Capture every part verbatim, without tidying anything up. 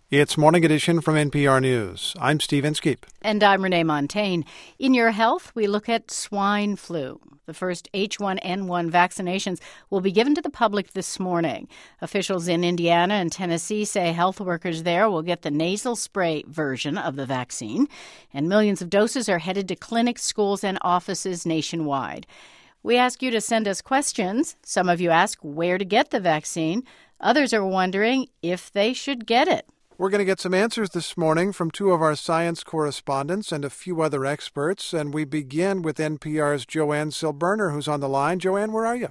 It's Morning Edition from N P R News. I'm Steve Inskeep. And I'm Renee Montaigne. In Your Health, we look at swine flu. The first H one N one vaccinations will be given to the public this morning. Officials in Indiana and Tennessee say health workers there will get the nasal spray version of the vaccine, and millions of doses are headed to clinics, schools, and offices nationwide. We ask you to send us questions. Some of you ask where to get the vaccine. Others are wondering if they should get it. We're going to get some answers this morning from two of our science correspondents and a few other experts, and we begin with N P R's Joanne Silberner, who's on the line. Joanne, where are you?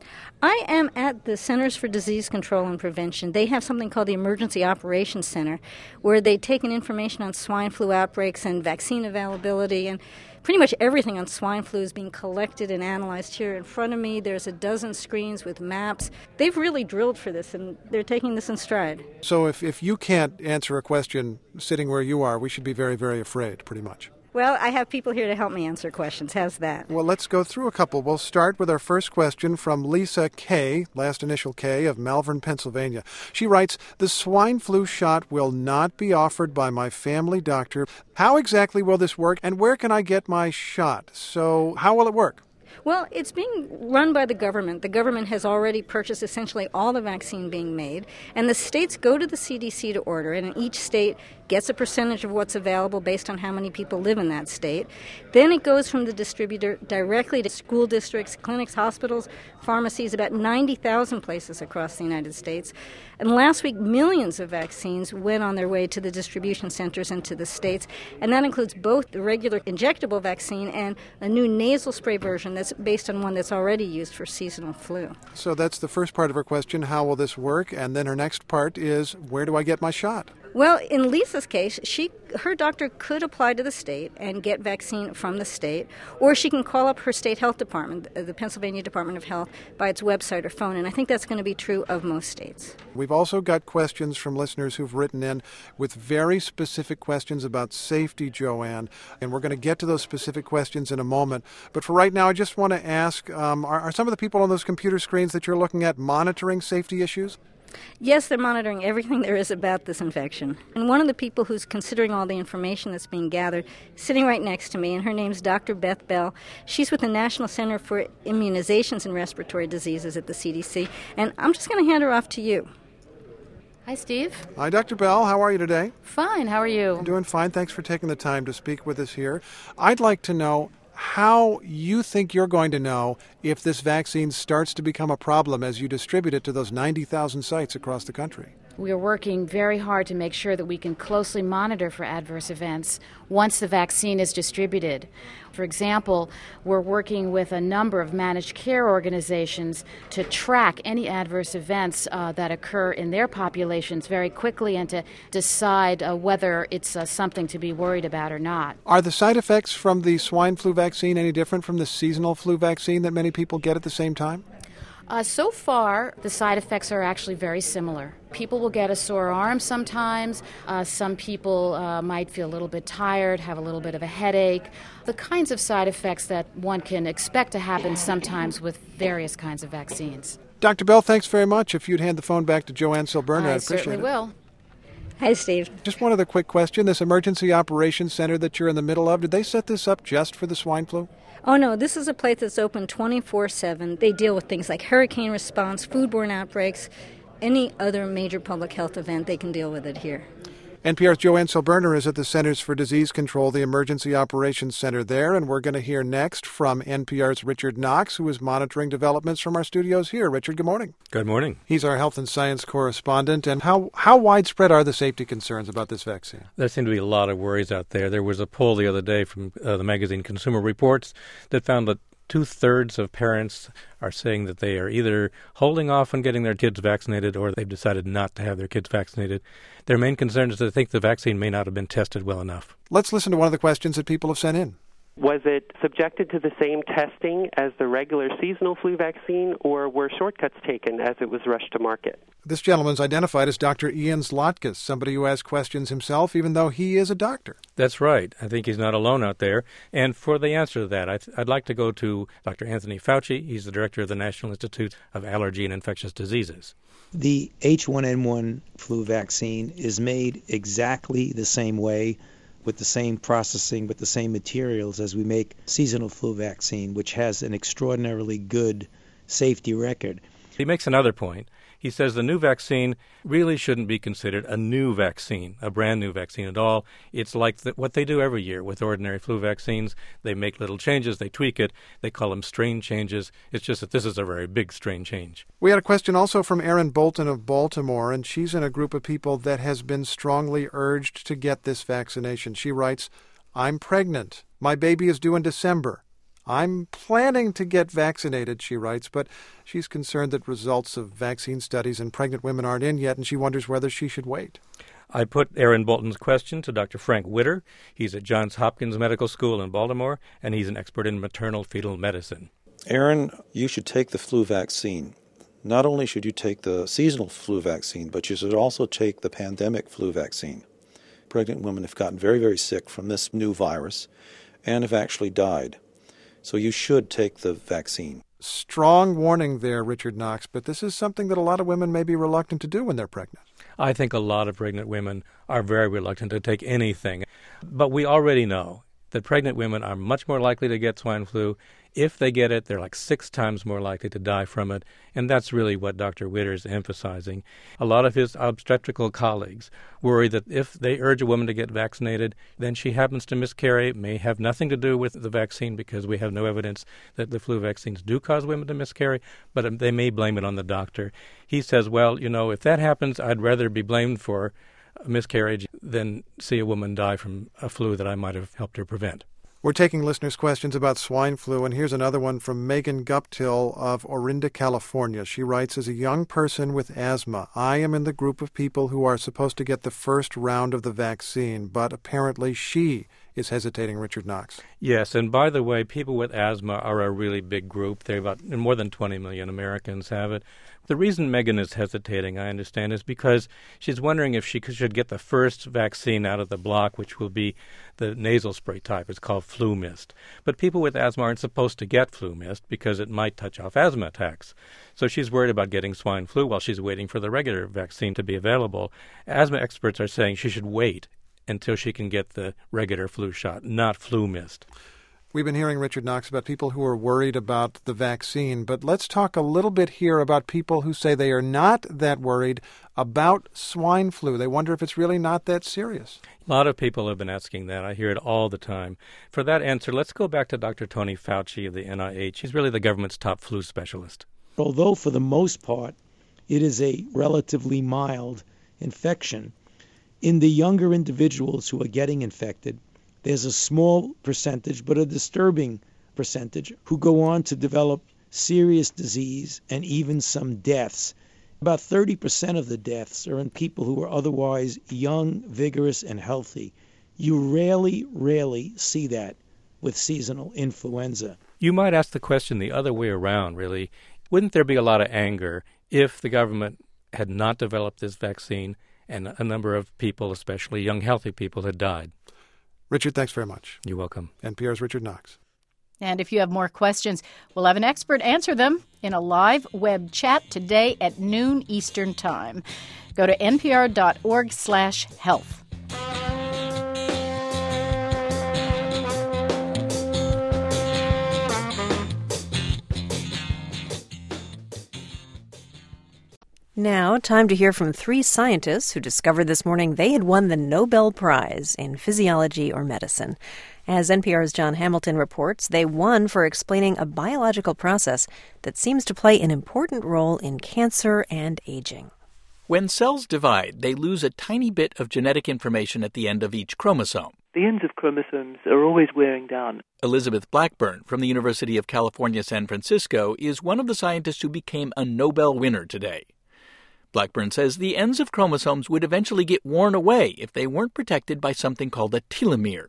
I am at the Centers for Disease Control and Prevention. They have something called the Emergency Operations Center, where they take in information on swine flu outbreaks and vaccine availability, and pretty much everything on swine flu is being collected and analyzed here in front of me. There's a dozen screens with maps. They've really drilled for this, and they're taking this in stride. So if, if you can't answer a question sitting where you are, we should be very, very afraid, pretty much. Well, I have people here to help me answer questions. How's that? Well, let's go through a couple. We'll start with our first question from Lisa K., last initial K, of Malvern, Pennsylvania. She writes, "The swine flu shot will not be offered by my family doctor. How exactly will this work, and where can I get my shot? So how will it work?" Well, it's being run by the government. The government has already purchased essentially all the vaccine being made, and the states go to the C D C to order it, and each state gets a percentage of what's available based on how many people live in that state. Then it goes from the distributor directly to school districts, clinics, hospitals, pharmacies, about ninety thousand places across the United States. And last week, millions of vaccines went on their way to the distribution centers and to the states, and that includes both the regular injectable vaccine and a new nasal spray version that's based on one that's already used for seasonal flu. So that's the first part of her question, how will this work? And then her next part is, where do I get my shot? Well, in Lisa's case, she her doctor could apply to the state and get vaccine from the state, or she can call up her state health department, the Pennsylvania Department of Health, by its website or phone, and I think that's going to be true of most states. We've also got questions from listeners who've written in with very specific questions about safety, Joanne, and we're going to get to those specific questions in a moment. But for right now, I just want to ask, um, are, are some of the people on those computer screens that you're looking at monitoring safety issues? Yes, they're monitoring everything there is about this infection. And one of the people who's considering all the information that's being gathered is sitting right next to me, and her name's Doctor Beth Bell. She's with the National Center for Immunizations and Respiratory Diseases at the C D C, and I'm just going to hand her off to you. Hi, Steve. Hi, Doctor Bell. How are you today? Fine. How are you? I'm doing fine. Thanks for taking the time to speak with us here. I'd like to know how you think you're going to know if this vaccine starts to become a problem as you distribute it to those ninety thousand sites across the country. We are working very hard to make sure that we can closely monitor for adverse events once the vaccine is distributed. For example, we're working with a number of managed care organizations to track any adverse events uh, that occur in their populations very quickly and to decide uh, whether it's uh, something to be worried about or not. Are the side effects from the swine flu vaccine any different from the seasonal flu vaccine that many people get at the same time? Uh, so far, the side effects are actually very similar. People will get a sore arm sometimes. Uh, some people uh, might feel a little bit tired, have a little bit of a headache. The kinds of side effects that one can expect to happen sometimes with various kinds of vaccines. Doctor Bell, thanks very much. If you'd hand the phone back to Joanne Silberner, I I'd appreciate certainly it. will. Hi, Steve. Just one other quick question. This Emergency Operations Center that you're in the middle of, did they set this up just for the swine flu? Oh, no, this is a place that's open twenty-four seven. They deal with things like hurricane response, foodborne outbreaks, any other major public health event, they can deal with it here. N P R's Joanne Silberner is at the Centers for Disease Control, the Emergency Operations Center there, and we're going to hear next from N P R's Richard Knox, who is monitoring developments from our studios here. Richard, good morning. Good morning. He's our health and science correspondent. And how, how widespread are the safety concerns about this vaccine? There seem to be a lot of worries out there. There was a poll the other day from uh, the magazine Consumer Reports that found that two-thirds of parents are saying that they are either holding off on getting their kids vaccinated or they've decided not to have their kids vaccinated. Their main concern is they think the vaccine may not have been tested well enough. Let's listen to one of the questions that people have sent in. Was it subjected to the same testing as the regular seasonal flu vaccine, or were shortcuts taken as it was rushed to market? This gentleman's identified as Doctor Ian Zlatkis, somebody who asks questions himself, even though he is a doctor. That's right. I think he's not alone out there. And for the answer to that, I'd, I'd like to go to Doctor Anthony Fauci. He's the director of the National Institute of Allergy and Infectious Diseases. The H one N one flu vaccine is made exactly the same way, with the same processing, with the same materials as we make seasonal flu vaccine, which has an extraordinarily good safety record. He makes another point. He says the new vaccine really shouldn't be considered a new vaccine, a brand new vaccine at all. It's like the, what they do every year with ordinary flu vaccines. They make little changes, they tweak it, they call them strain changes. It's just that this is a very big strain change. We had a question also from Erin Bolton of Baltimore, and she's in a group of people that has been strongly urged to get this vaccination. She writes, "I'm pregnant. My baby is due in December. I'm planning to get vaccinated," she writes, but she's concerned that results of vaccine studies in pregnant women aren't in yet, and she wonders whether she should wait. I put Erin Bolton's question to Doctor Frank Witter. He's at Johns Hopkins Medical School in Baltimore, and he's an expert in maternal fetal medicine. Erin, you should take the flu vaccine. Not only should you take the seasonal flu vaccine, but you should also take the pandemic flu vaccine. Pregnant women have gotten very, very sick from this new virus and have actually died. So you should take the vaccine. Strong warning there, Richard Knox, but this is something that a lot of women may be reluctant to do when they're pregnant. I think a lot of pregnant women are very reluctant to take anything. But we already know that pregnant women are much more likely to get swine flu. If they get it, they're like six times more likely to die from it, and that's really what Doctor Witter is emphasizing. A lot of his obstetrical colleagues worry that if they urge a woman to get vaccinated, then she happens to miscarry. It may have nothing to do with the vaccine because we have no evidence that the flu vaccines do cause women to miscarry, but they may blame it on the doctor. He says, well, you know, if that happens, I'd rather be blamed for a miscarriage than see a woman die from a flu that I might have helped her prevent. We're taking listeners' questions about swine flu, and here's another one from Megan Guptill of Orinda, California. She writes, as a young person with asthma, I am in the group of people who are supposed to get the first round of the vaccine, but apparently she is hesitating, Richard Knox. Yes, and by the way, people with asthma are a really big group. They're about more than twenty million Americans have it. The reason Megan is hesitating, I understand, is because she's wondering if she should get the first vaccine out of the block, which will be the nasal spray type. It's called Flu Mist. But people with asthma aren't supposed to get Flu Mist because it might touch off asthma attacks. So she's worried about getting swine flu while she's waiting for the regular vaccine to be available. Asthma experts are saying she should wait until she can get the regular flu shot, not Flu Mist. We've been hearing, Richard Knox, about people who are worried about the vaccine, but let's talk a little bit here about people who say they are not that worried about swine flu. They wonder if it's really not that serious. A lot of people have been asking that. I hear it all the time. For that answer, let's go back to Doctor Tony Fauci of the N I H. He's really the government's top flu specialist. Although for the most part it is a relatively mild infection, in the younger individuals who are getting infected, there's a small percentage, but a disturbing percentage, who go on to develop serious disease and even some deaths. About thirty percent of the deaths are in people who are otherwise young, vigorous, and healthy. You rarely, rarely see that with seasonal influenza. You might ask the question the other way around, really. Wouldn't there be a lot of anger if the government had not developed this vaccine and a number of people, especially young, healthy people, had died? Richard, thanks very much. You're welcome. N P R's Richard Knox. And if you have more questions, we'll have an expert answer them in a live web chat today at noon Eastern Time. Go to npr.org slash health. Now, time to hear from three scientists who discovered this morning they had won the Nobel Prize in physiology or medicine. As N P R's John Hamilton reports, they won for explaining a biological process that seems to play an important role in cancer and aging. When cells divide, they lose a tiny bit of genetic information at the end of each chromosome. The ends of chromosomes are always wearing down. Elizabeth Blackburn from the University of California, San Francisco, is one of the scientists who became a Nobel winner today. Blackburn says the ends of chromosomes would eventually get worn away if they weren't protected by something called a telomere.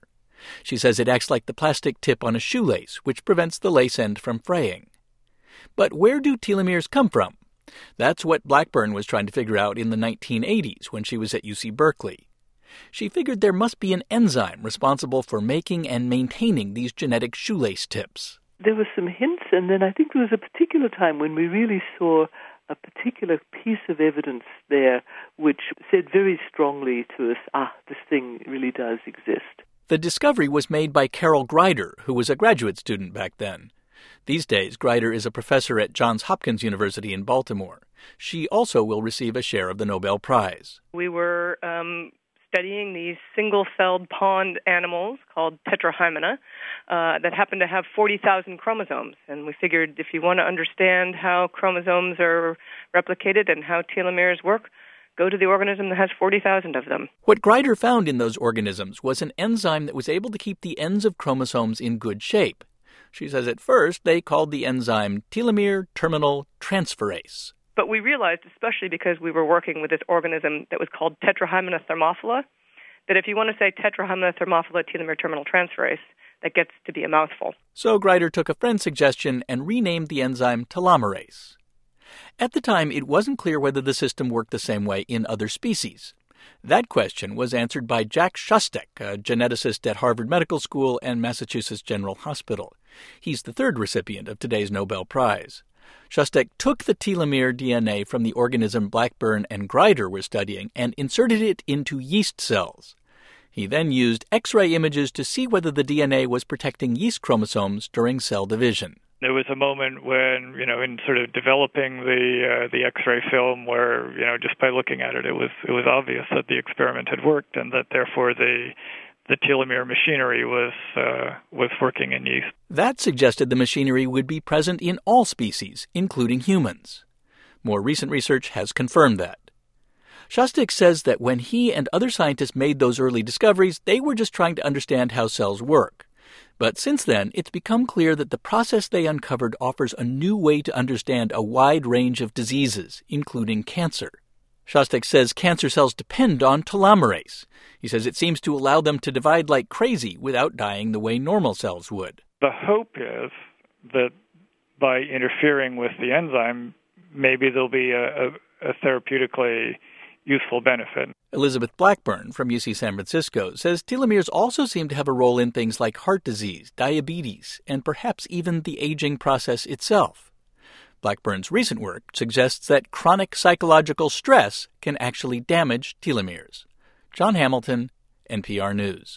She says it acts like the plastic tip on a shoelace, which prevents the lace end from fraying. But where do telomeres come from? That's what Blackburn was trying to figure out in the nineteen eighties when she was at U C Berkeley. She figured there must be an enzyme responsible for making and maintaining these genetic shoelace tips. There were some hints, and then I think there was a particular time when we really saw a particular piece of evidence there which said very strongly to us, ah, this thing really does exist. The discovery was made by Carol Greider, who was a graduate student back then. These days, Greider is a professor at Johns Hopkins University in Baltimore. She also will receive a share of the Nobel Prize. We were um, studying these single-celled pond animals called Tetrahymena uh, that happen to have forty thousand chromosomes. And we figured if you want to understand how chromosomes are replicated and how telomeres work, go to the organism that has forty thousand of them. What Greider found in those organisms was an enzyme that was able to keep the ends of chromosomes in good shape. She says at first they called the enzyme telomere terminal transferase. But we realized, especially because we were working with this organism that was called Tetrahymena thermophila, that if you want to say Tetrahymena thermophila telomere terminal transferase, that gets to be a mouthful. So Greider took a friend's suggestion and renamed the enzyme telomerase. At the time, it wasn't clear whether the system worked the same way in other species. That question was answered by Jack Szostak, a geneticist at Harvard Medical School and Massachusetts General Hospital. He's the third recipient of today's Nobel Prize. Szostak took the telomere D N A from the organism Blackburn and Greider were studying and inserted it into yeast cells. He then used X-ray images to see whether the D N A was protecting yeast chromosomes during cell division. There was a moment when, you know, in sort of developing the uh, the X-ray film where, you know, just by looking at it, it was it was obvious that the experiment had worked and that therefore the the telomere machinery was uh, was working in yeast. That suggested the machinery would be present in all species, including humans. More recent research has confirmed that. Szostak says that when he and other scientists made those early discoveries, they were just trying to understand how cells work. But since then, it's become clear that the process they uncovered offers a new way to understand a wide range of diseases, including cancer. Szostak says cancer cells depend on telomerase. He says it seems to allow them to divide like crazy without dying the way normal cells would. The hope is that by interfering with the enzyme, maybe there'll be a, a, a therapeutically useful benefit. Elizabeth Blackburn from U C San Francisco says telomeres also seem to have a role in things like heart disease, diabetes, and perhaps even the aging process itself. Blackburn's recent work suggests that chronic psychological stress can actually damage telomeres. John Hamilton, N P R News.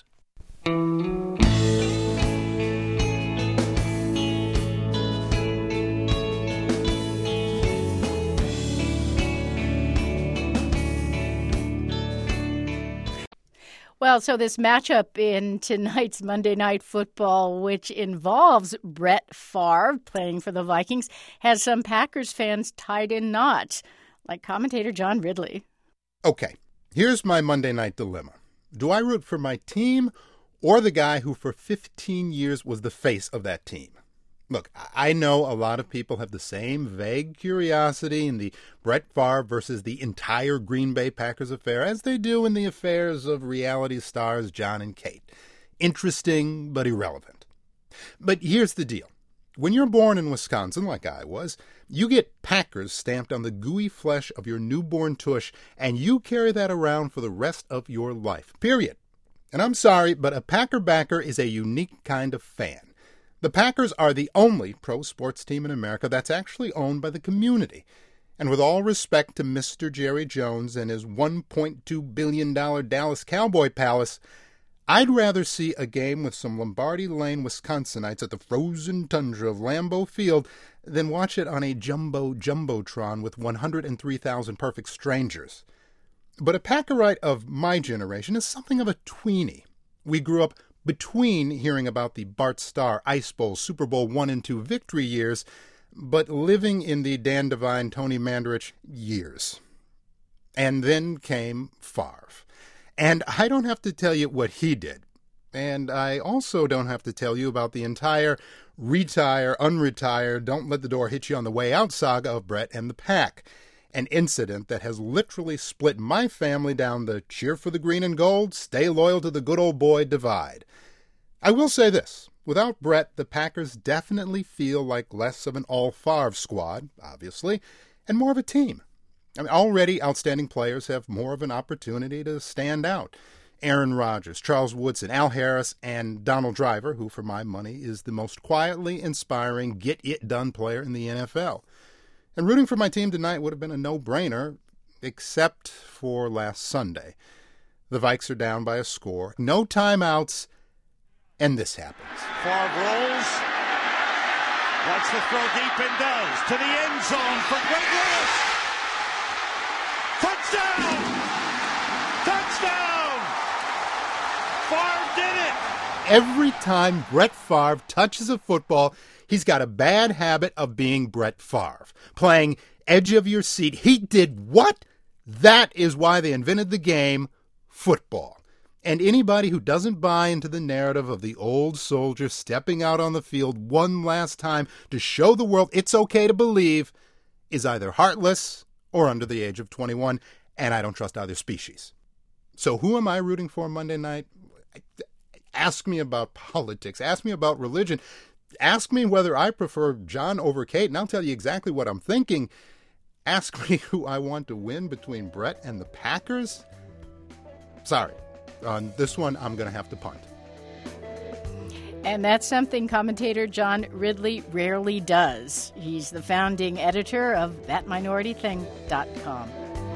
Well, so this matchup in tonight's Monday Night Football, which involves Brett Favre playing for the Vikings, has some Packers fans tied in knots, like commentator John Ridley. Okay, here's my Monday night dilemma. Do I root for my team or the guy who for fifteen years was the face of that team? Look, I know a lot of people have the same vague curiosity in the Brett Favre versus the entire Green Bay Packers affair as they do in the affairs of reality stars John and Kate. Interesting, but irrelevant. But here's the deal. When you're born in Wisconsin, like I was, you get Packers stamped on the gooey flesh of your newborn tush, and you carry that around for the rest of your life, period. And I'm sorry, but a Packer backer is a unique kind of fan. The Packers are the only pro sports team in America that's actually owned by the community. And with all respect to Mister Jerry Jones and his one point two billion dollars Dallas Cowboy Palace, I'd rather see a game with some Lombardi Lane Wisconsinites at the frozen tundra of Lambeau Field than watch it on a jumbo jumbotron with one hundred three thousand perfect strangers. But a Packerite of my generation is something of a tweenie. We grew up between hearing about the Bart Starr Ice Bowl Super Bowl one and two victory years, but living in the Dan Devine, Tony Mandarich years. And then came Favre. And I don't have to tell you what he did. And I also don't have to tell you about the entire retire, unretire, don't let the door hit you on the way out saga of Brett and the Pack. An incident that has literally split my family down the cheer for the green and gold, stay loyal to the good old boy divide. I will say this. Without Brett, the Packers definitely feel like less of an all-Favre squad, obviously, and more of a team. I mean, already outstanding players have more of an opportunity to stand out. Aaron Rodgers, Charles Woodson, Al Harris, and Donald Driver, who for my money is the most quietly inspiring get-it-done player in the N F L. And rooting for my team tonight would have been a no-brainer, except for last Sunday. The Vikes are down by a score, no timeouts, and this happens. Favre rolls, lets the throw deep and does, to the end zone for Greg Lewis. Touchdown! Touchdown! Favre did it! Every time Brett Favre touches a football, he's got a bad habit of being Brett Favre, playing edge of your seat. He did what? That is why they invented the game, football. And anybody who doesn't buy into the narrative of the old soldier stepping out on the field one last time to show the world it's okay to believe is either heartless or under the age of twenty-one, and I don't trust either species. So who am I rooting for Monday night? Ask me about politics. Ask me about religion. Ask me whether I prefer John over Kate, and I'll tell you exactly what I'm thinking. Ask me who I want to win between Brett and the Packers. Sorry. On this one, I'm going to have to punt. And that's something commentator John Ridley rarely does. He's the founding editor of that minority thing dot com.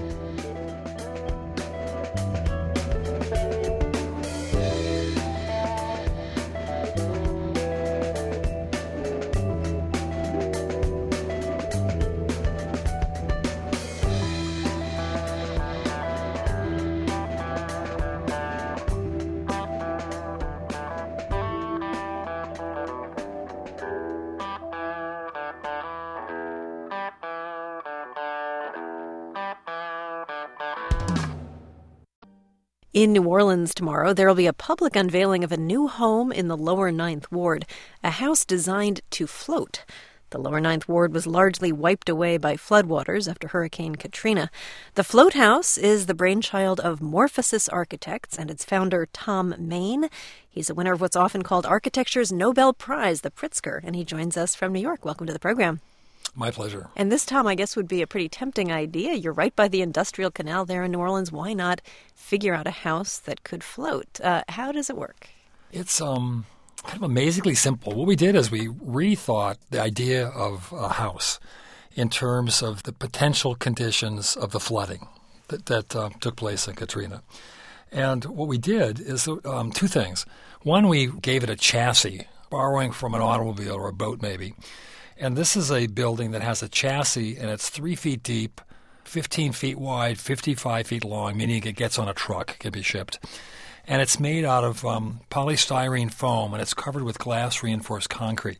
In New Orleans tomorrow, there will be a public unveiling of a new home in the Lower Ninth Ward, a house designed to float. The Lower Ninth Ward was largely wiped away by floodwaters after Hurricane Katrina. The Float House is the brainchild of Morphosis Architects and its founder, Tom Main. He's a winner of what's often called architecture's Nobel Prize, the Pritzker, and he joins us from New York. Welcome to the program. My pleasure. And this, Tom, I guess would be a pretty tempting idea. You're right by the Industrial Canal there in New Orleans. Why not figure out a house that could float? Uh, how does it work? It's um, kind of amazingly simple. What we did is we rethought the idea of a house in terms of the potential conditions of the flooding that, that uh, took place in Katrina. And what we did is um, two things. One, we gave it a chassis, borrowing from an automobile or a boat maybe. And this is a building that has a chassis, and it's three feet deep, fifteen feet wide, fifty-five feet long, meaning it gets on a truck, can be shipped. And it's made out of um, polystyrene foam, and it's covered with glass-reinforced concrete.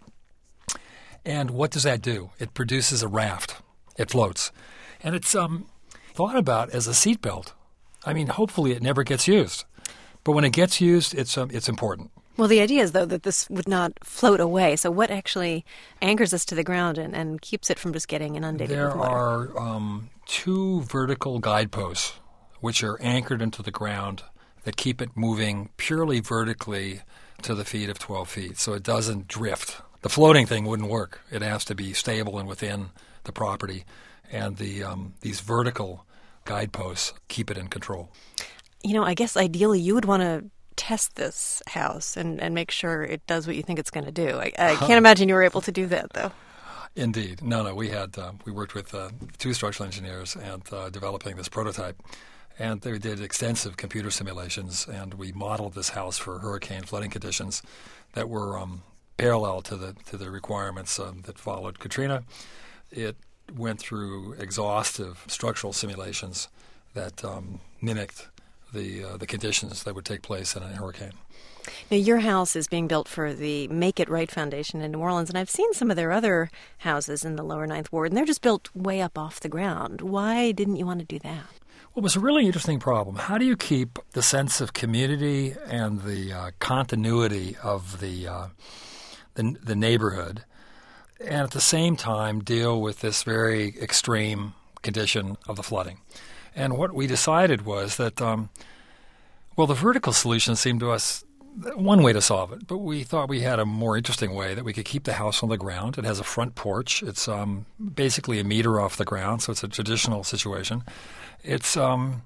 And what does that do? It produces a raft. It floats. And it's um, thought about as a seatbelt. I mean, hopefully it never gets used. But when it gets used, it's um, it's important. Well, the idea is, though, that this would not float away. So what actually anchors us to the ground and, and keeps it from just getting inundated there with water? There are um, two vertical guideposts which are anchored into the ground that keep it moving purely vertically to the feet of twelve feet, so it doesn't drift. The floating thing wouldn't work. It has to be stable and within the property, and the um, these vertical guideposts keep it in control. You know, I guess ideally you would want to test this house and, and make sure it does what you think it's going to do. I, I can't imagine you were able to do that, though. Indeed. No, no, we had uh, we worked with uh, two structural engineers and uh, developing this prototype. And they did extensive computer simulations, and we modeled this house for hurricane flooding conditions that were um, parallel to the to the requirements um, that followed Katrina. It went through exhaustive structural simulations that um, mimicked the uh, the conditions that would take place in a hurricane. Now, your house is being built for the Make It Right Foundation in New Orleans, and I've seen some of their other houses in the Lower Ninth Ward, and they're just built way up off the ground. Why didn't you want to do that? Well, it was a really interesting problem. How do you keep the sense of community and the uh, continuity of the, uh, the the neighborhood, and at the same time deal with this very extreme condition of the flooding? And what we decided was that, um, well, the vertical solution seemed to us one way to solve it, but we thought we had a more interesting way that we could keep the house on the ground. It has a front porch. It's um, basically a meter off the ground, so it's a traditional situation. It's um,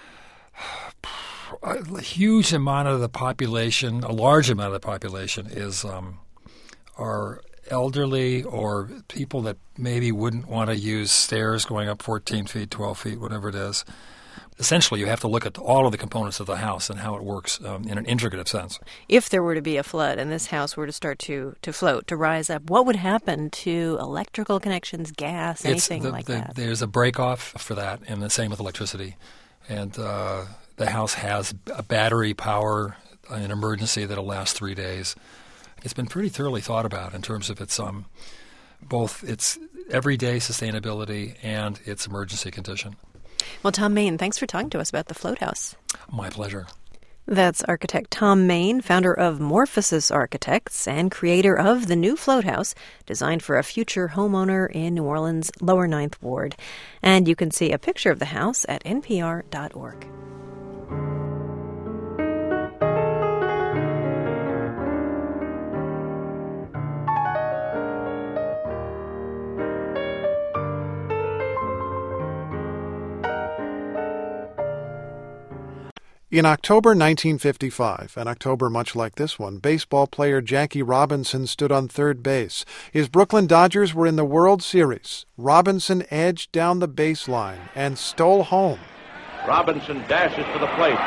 a huge amount of the population, a large amount of the population is um, are elderly or people that maybe wouldn't want to use stairs going up fourteen feet, twelve feet, whatever it is. Essentially, you have to look at all of the components of the house and how it works um, in an integrative sense. If there were to be a flood and this house were to start to, to float, to rise up, what would happen to electrical connections, gas, anything the, like the, that? There's a break-off for that, and the same with electricity. And uh, the house has a battery power in an emergency that'll last three days. It's been pretty thoroughly thought about in terms of its um, both its everyday sustainability and its emergency condition. Well, Tom Main, thanks for talking to us about the float house. My pleasure. That's architect Tom Main, founder of Morphosis Architects and creator of the new float house designed for a future homeowner in New Orleans' Lower Ninth Ward. And you can see a picture of the house at N P R dot org. In October nineteen fifty-five, an October much like this one, baseball player Jackie Robinson stood on third base. His Brooklyn Dodgers were in the World Series. Robinson edged down the baseline and stole home. Robinson dashes to the plate.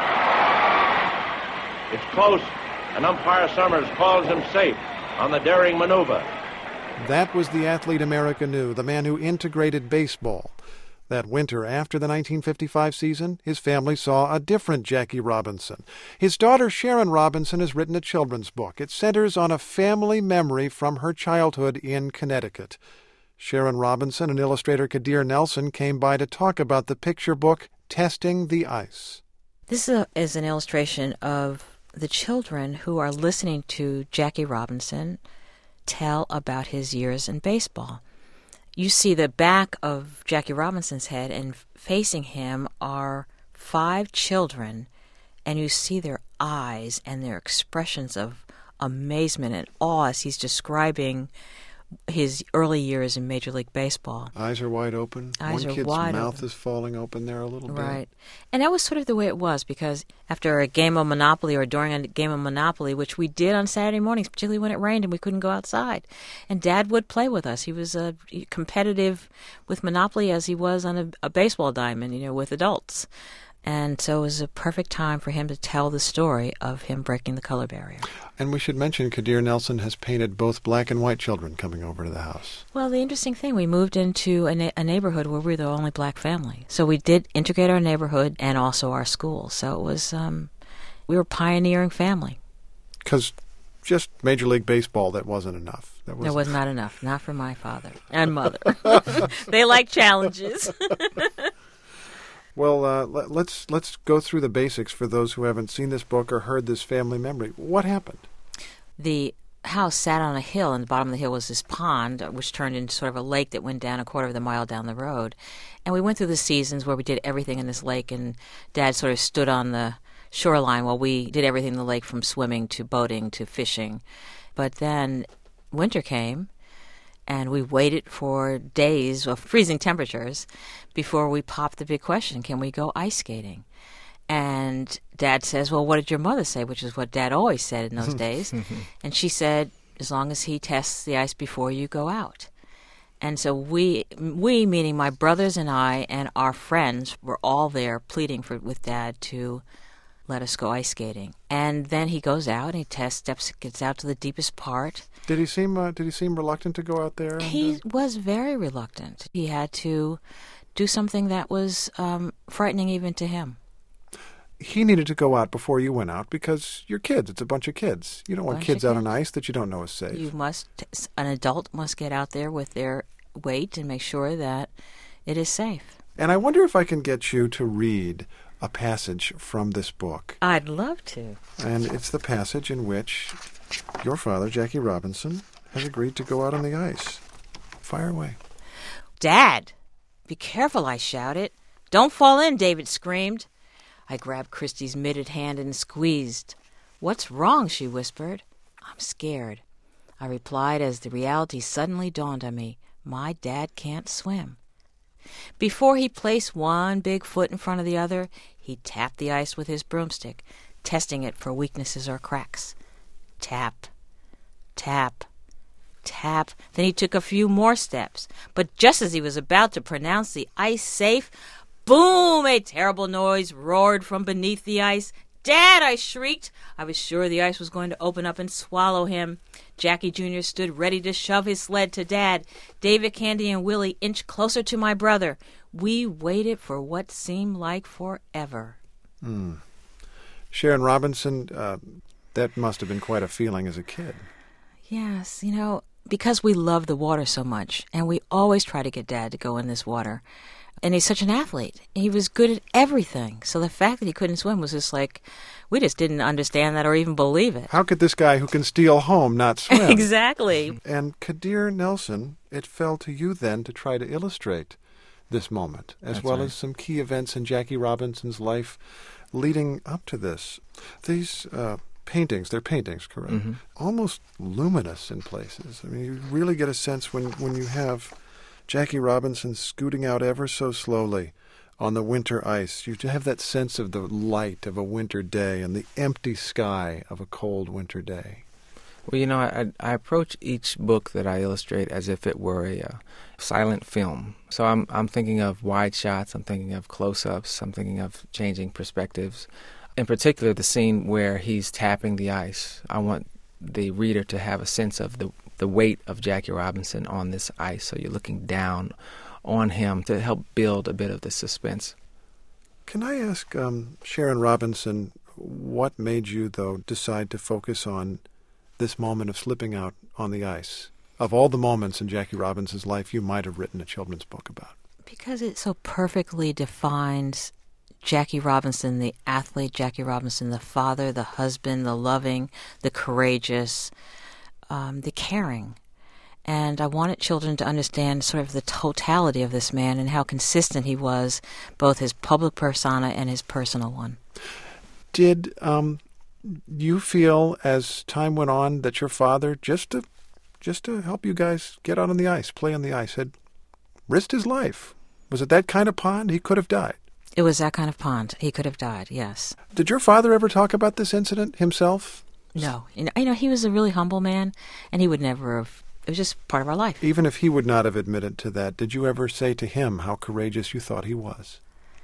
It's close, and umpire Summers calls him safe on the daring maneuver. That was the athlete America knew, the man who integrated baseball. That winter, after the nineteen fifty-five season, his family saw a different Jackie Robinson. His daughter Sharon Robinson has written a children's book. It centers on a family memory from her childhood in Connecticut. Sharon Robinson and illustrator Kadir Nelson came by to talk about the picture book, Testing the Ice. This is, a, is an illustration of the children who are listening to Jackie Robinson tell about his years in baseball. You see the back of Jackie Robinson's head, and facing him are five children, and you see their eyes and their expressions of amazement and awe as he's describing his early years in Major League Baseball. Eyes are wide open. Eyes One are kid's wide mouth open. is falling open there a little bit. Right. And that was sort of the way it was, because after a game of Monopoly or during a game of Monopoly, which we did on Saturday mornings, particularly when it rained and we couldn't go outside, and Dad would play with us. He was uh, competitive with Monopoly as he was on a, a baseball diamond, you know, with adults. And so it was a perfect time for him to tell the story of him breaking the color barrier. And we should mention Kadir Nelson has painted both black and white children coming over to the house. Well, the interesting thing, we moved into a, na- a neighborhood where we were the only black family. So we did integrate our neighborhood and also our school. So it was, um, we were a pioneering family. Because just Major League Baseball, that wasn't enough. That was, that was not enough. Not for my father and mother. They like challenges. Well, uh, let, let's let's go through the basics for those who haven't seen this book or heard this family memory. What happened? The house sat on a hill, and the bottom of the hill was this pond, which turned into sort of a lake that went down a quarter of the mile down the road. And we went through the seasons where we did everything in this lake, and Dad sort of stood on the shoreline while we did everything in the lake, from swimming to boating to fishing. But then winter came, and we waited for days of freezing temperatures before we popped the big question, can we go ice skating? And Dad says, well, what did your mother say? Which is what Dad always said in those days. And she said, as long as he tests the ice before you go out. And so we, we meaning my brothers and I and our friends, were all there pleading for with Dad to let us go ice skating. And then he goes out and he tests, steps, gets out to the deepest part. Did he seem uh, Did he seem reluctant to go out there? And, he uh... was very reluctant. He had to do something that was um, frightening even to him. He needed to go out before you went out because you're kids. It's a bunch of kids. You don't want bunch kids of out kids. on ice that you don't know is safe. You must, an adult must get out there with their weight and make sure that it is safe. And I wonder if I can get you to read a passage from this book. I'd love to. And it's the passage in which your father, Jackie Robinson, has agreed to go out on the ice. Fire away. Dad! Be careful, I shouted. Don't fall in, David screamed. I grabbed Christy's mitted hand and squeezed. "What's wrong?" she whispered. "I'm scared," I replied as the reality suddenly dawned on me. My dad can't swim. Before he placed one big foot in front of the other, he tapped the ice with his broomstick, testing it for weaknesses or cracks. Tap, tap, tap. Then he took a few more steps. But just as he was about to pronounce the ice safe, boom! A terrible noise roared from beneath the ice. "Dad!" I shrieked. I was sure the ice was going to open up and swallow him. Jackie Junior stood ready to shove his sled to Dad. David, Candy, and Willie inched closer to my brother. We waited for what seemed like forever. Mm. Sharon Robinson, uh, that must have been quite a feeling as a kid. Yes, you know, because we love the water so much, and we always try to get Dad to go in this water. And he's such an athlete. He was good at everything. So the fact that he couldn't swim was just like, we just didn't understand that or even believe it. How could this guy who can steal home not swim? Exactly. And Kadir Nelson, it fell to you then to try to illustrate this moment, as That's well right. as some key events in Jackie Robinson's life leading up to this. These uh, paintings, they're paintings, correct? Mm-hmm. Almost luminous in places. I mean, you really get a sense when, when you have Jackie Robinson scooting out ever so slowly on the winter ice. You have that sense of the light of a winter day and the empty sky of a cold winter day. Well, you know, I, I approach each book that I illustrate as if it were a uh, silent film. So I'm I'm thinking of wide shots, I'm thinking of close-ups, I'm thinking of changing perspectives. In particular, the scene where he's tapping the ice. I want the reader to have a sense of the the weight of Jackie Robinson on this ice, so you're looking down on him to help build a bit of the suspense. Can I ask um, Sharon Robinson, what made you, though, decide to focus on this moment of slipping out on the ice? Of all the moments in Jackie Robinson's life you might have written a children's book about. Because it so perfectly defines Jackie Robinson, the athlete Jackie Robinson, the father, the husband, the loving, the courageous, Um, the caring. And I wanted children to understand sort of the totality of this man and how consistent he was, both his public persona and his personal one. Did um, you feel, as time went on, that your father, just to just to help you guys get out on the ice, play on the ice, had risked his life? Was it that kind of pond? He could have died. It was that kind of pond. He could have died, yes. Did your father ever talk about this incident himself? No. You know, you know, he was a really humble man, and he would never have. It was just part of our life. Even if he would not have admitted to that, did you ever say to him how courageous you thought he was?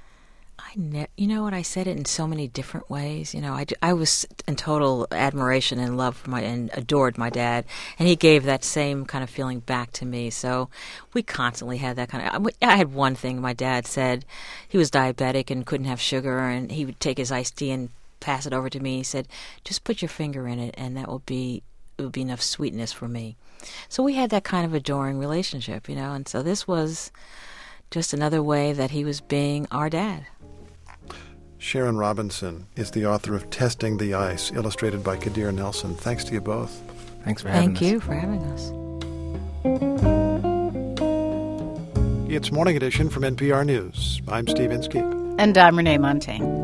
I ne- you know what? I said it in so many different ways. You know, I, I was in total admiration and love for my and adored my dad, and he gave that same kind of feeling back to me. So we constantly had that kind of. I had one thing my dad said. He was diabetic and couldn't have sugar, and he would take his iced tea and pass it over to me. He said, "Just put your finger in it, and that will be it will be enough sweetness for me." So we had that kind of adoring relationship, you know. And so this was just another way that he was being our dad. Sharon Robinson is the author of Testing the Ice, illustrated by Kadir Nelson. Thanks to you both. Thanks for having us. Thank you for having us. It's Morning Edition from N P R News. I'm Steve Inskeep. And I'm Renee Montaigne.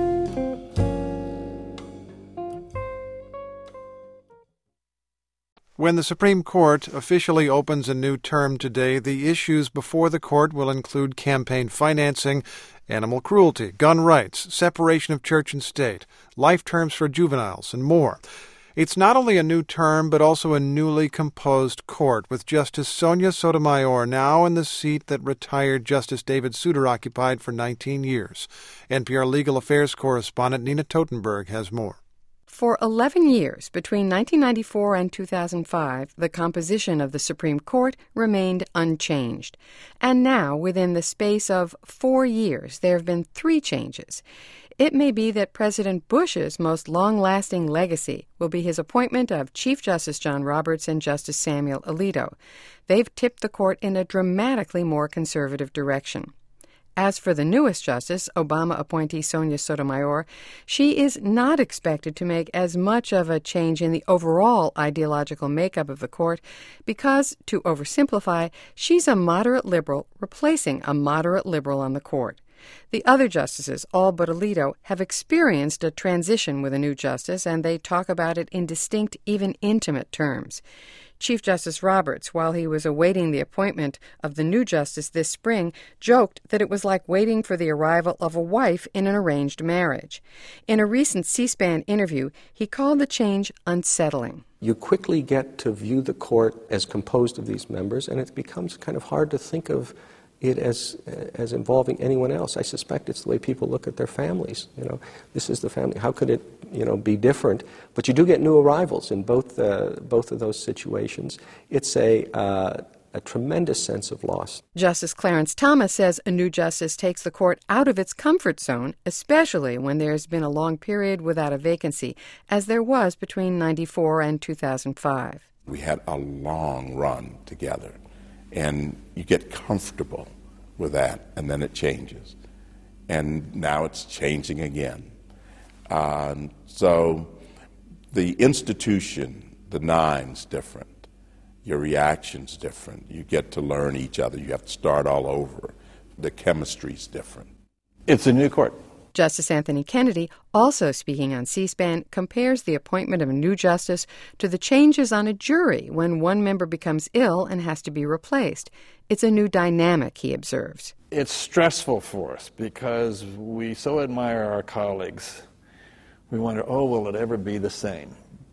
When the Supreme Court officially opens a new term today, the issues before the court will include campaign financing, animal cruelty, gun rights, separation of church and state, life terms for juveniles, and more. It's not only a new term, but also a newly composed court, with Justice Sonia Sotomayor now in the seat that retired Justice David Souter occupied for nineteen years. N P R legal affairs correspondent Nina Totenberg has more. For eleven years, between nineteen ninety-four and two thousand five, the composition of the Supreme Court remained unchanged. And now, within the space of four years, there have been three changes. It may be that President Bush's most long-lasting legacy will be his appointment of Chief Justice John Roberts and Justice Samuel Alito. They've tipped the court in a dramatically more conservative direction. As for the newest justice, Obama appointee Sonia Sotomayor, she is not expected to make as much of a change in the overall ideological makeup of the court because, to oversimplify, she's a moderate liberal replacing a moderate liberal on the court. The other justices, all but Alito, have experienced a transition with a new justice, and they talk about it in distinct, even intimate terms. Chief Justice Roberts, while he was awaiting the appointment of the new justice this spring, joked that it was like waiting for the arrival of a wife in an arranged marriage. In a recent C-SPAN interview, he called the change unsettling. You quickly get to view the court as composed of these members, and it becomes kind of hard to think of it as as involving anyone else. I suspect it's the way people look at their families. You know, this is the family. How could it, you know, be different? But you do get new arrivals in both uh, both of those situations. It's a uh, a tremendous sense of loss. Justice Clarence Thomas says a new justice takes the court out of its comfort zone, especially when there's been a long period without a vacancy, as there was between ninety-four and two thousand five. We had a long run together, and you get comfortable with that, and then it changes. And now it's changing again. Um, so the institution, the nine's different. Your reaction's different. You get to learn each other. You have to start all over. The chemistry's different. It's a new court. Justice Anthony Kennedy, also speaking on C-SPAN, compares the appointment of a new justice to the changes on a jury when one member becomes ill and has to be replaced. It's a new dynamic, he observes. It's stressful for us because we so admire our colleagues. We wonder, oh, will it ever be the same?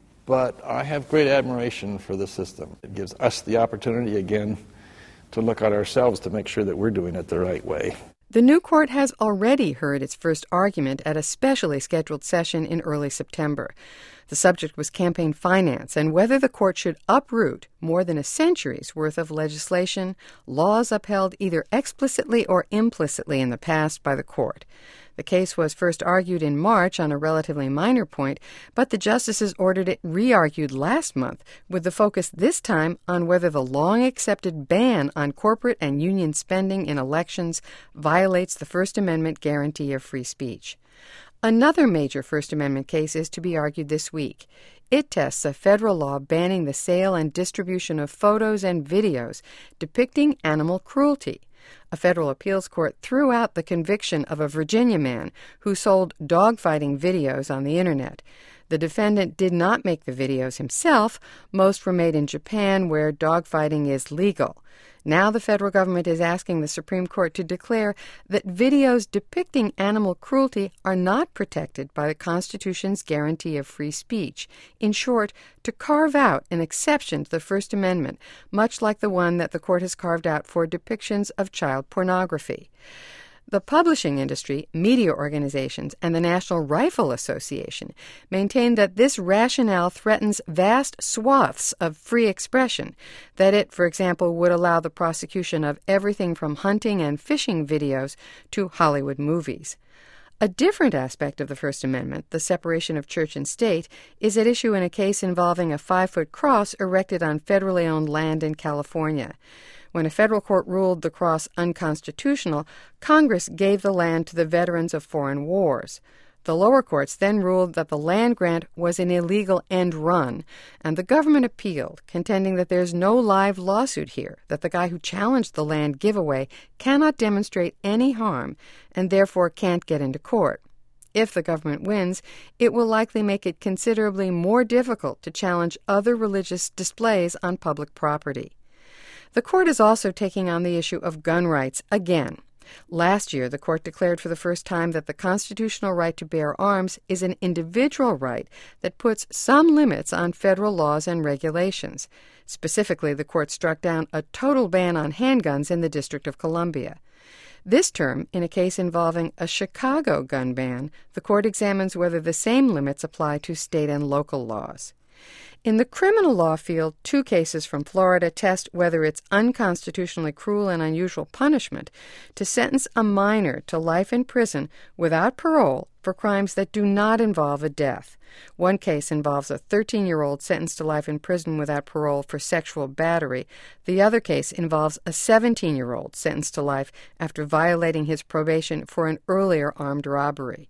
But I have great admiration for the system. It gives us the opportunity again to look at ourselves to make sure that we're doing it the right way. The new court has already heard its first argument at a specially scheduled session in early September. The subject was campaign finance and whether the court should uproot more than a century's worth of legislation, laws upheld either explicitly or implicitly in the past by the court. The case was first argued in March on a relatively minor point, but the justices ordered it re-argued last month, with the focus this time on whether the long-accepted ban on corporate and union spending in elections violates the First Amendment guarantee of free speech. Another major First Amendment case is to be argued this week. It tests a federal law banning the sale and distribution of photos and videos depicting animal cruelty. A federal appeals court threw out the conviction of a Virginia man who sold dogfighting videos on the Internet. The defendant did not make the videos himself. Most were made in Japan, where dogfighting is legal. Now the federal government is asking the Supreme Court to declare that videos depicting animal cruelty are not protected by the Constitution's guarantee of free speech. In short, to carve out an exception to the First Amendment, much like the one that the court has carved out for depictions of child pornography. The publishing industry, media organizations, and the National Rifle Association maintain that this rationale threatens vast swaths of free expression, that it, for example, would allow the prosecution of everything from hunting and fishing videos to Hollywood movies. A different aspect of the First Amendment, the separation of church and state, is at issue in a case involving a five-foot cross erected on federally owned land in California. When a federal court ruled the cross unconstitutional, Congress gave the land to the veterans of foreign wars. The lower courts then ruled that the land grant was an illegal end run, and the government appealed, contending that there's no live lawsuit here, that the guy who challenged the land giveaway cannot demonstrate any harm and therefore can't get into court. If the government wins, it will likely make it considerably more difficult to challenge other religious displays on public property. The court is also taking on the issue of gun rights again. Last year, the court declared for the first time that the constitutional right to bear arms is an individual right that puts some limits on federal laws and regulations. Specifically, the court struck down a total ban on handguns in the District of Columbia. This term, in a case involving a Chicago gun ban, the court examines whether the same limits apply to state and local laws. In the criminal law field, two cases from Florida test whether it's unconstitutionally cruel and unusual punishment to sentence a minor to life in prison without parole for crimes that do not involve a death. One case involves a thirteen-year-old sentenced to life in prison without parole for sexual battery. The other case involves a seventeen-year-old sentenced to life after violating his probation for an earlier armed robbery.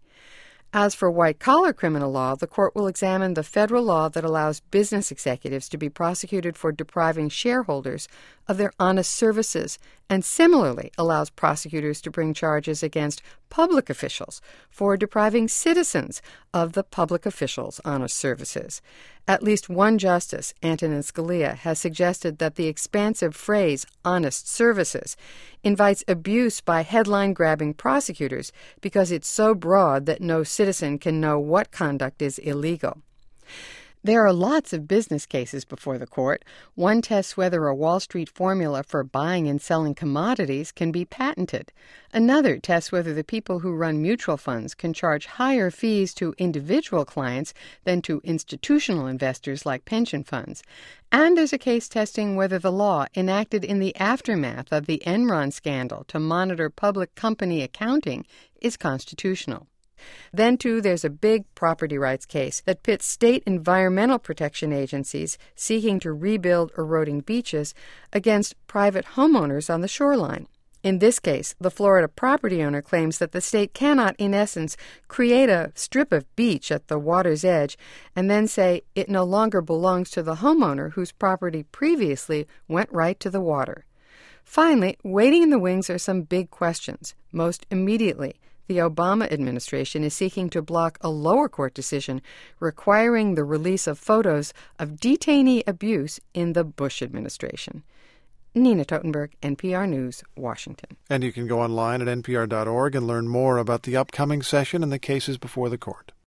As for white-collar criminal law, the court will examine the federal law that allows business executives to be prosecuted for depriving shareholders of their honest services, and similarly allows prosecutors to bring charges against public officials for depriving citizens of the public officials' honest services. At least one justice, Antonin Scalia, has suggested that the expansive phrase honest services invites abuse by headline-grabbing prosecutors because it's so broad that no citizen can know what conduct is illegal. There are lots of business cases before the court. One tests whether a Wall Street formula for buying and selling commodities can be patented. Another tests whether the people who run mutual funds can charge higher fees to individual clients than to institutional investors like pension funds. And there's a case testing whether the law enacted in the aftermath of the Enron scandal to monitor public company accounting is constitutional. Then, too, there's a big property rights case that pits state environmental protection agencies seeking to rebuild eroding beaches against private homeowners on the shoreline. In this case, the Florida property owner claims that the state cannot, in essence, create a strip of beach at the water's edge and then say it no longer belongs to the homeowner whose property previously went right to the water. Finally, waiting in the wings are some big questions. Most immediately, the Obama administration is seeking to block a lower court decision requiring the release of photos of detainee abuse in the Bush administration. Nina Totenberg, N P R News, Washington. And you can go online at N P R dot org and learn more about the upcoming session and the cases before the court.